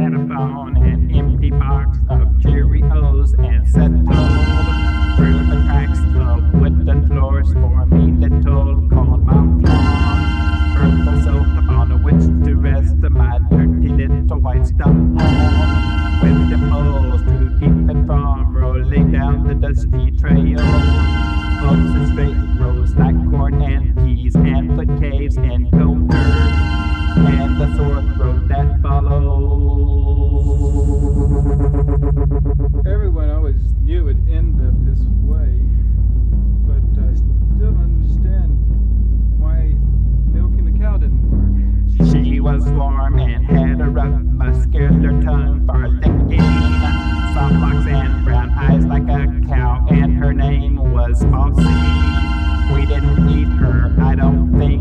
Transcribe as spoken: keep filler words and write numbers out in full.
telephone, an empty box of Cheerios, and settled through the cracks of wooden floors for me little corn mouth lawn. Purple soap on which to rest my dirty little white stuff on, with dimples to keep it from rolling down the dusty trail. Oats and straight rows like corn and peas, and foot caves and goat dirt, and the sore throat that follows. Everyone always knew it would end up this way, but I still understand why milking the cow didn't work. She was warm and had a rough, muscular tongue for licking, soft locks and brown eyes like a cow, and her name was Bossy. We didn't eat her, I don't think,